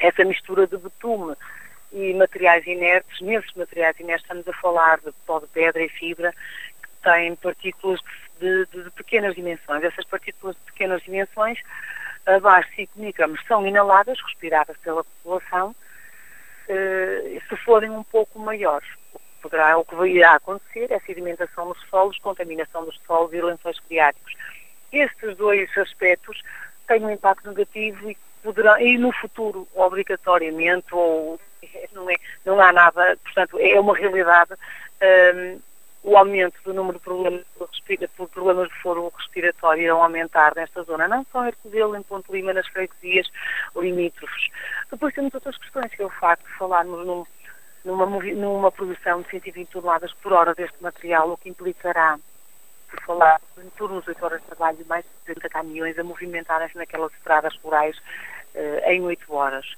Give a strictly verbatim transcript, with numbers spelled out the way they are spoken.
essa mistura de betume e materiais inertes. Nesses materiais inertes estamos a falar de pó de pedra e fibra, que têm partículas de, de, de pequenas dimensões. Essas partículas de pequenas dimensões, abaixo de cinco microns, são inaladas, respiradas pela população. Uh, se forem um pouco maiores, poderá, o que irá acontecer é sedimentação nos solos, contaminação dos solos e lençóis freáticos. Estes dois aspectos têm um impacto negativo e, poderão, e no futuro, obrigatoriamente, ou não, é, não há nada, portanto, é uma realidade, um, o aumento do número de problemas por problemas de foro respiratório irão aumentar nesta zona, não só em Arcozelo, em Ponte Lima, nas freguesias limítrofes. Depois temos outras questões, que é o facto de falarmos num, numa, numa produção de cento e vinte toneladas por hora deste material, o que implicará, por falar, em torno de oito horas de trabalho, mais de setenta caminhões a movimentarem-se naquelas estradas rurais uh, em oito horas.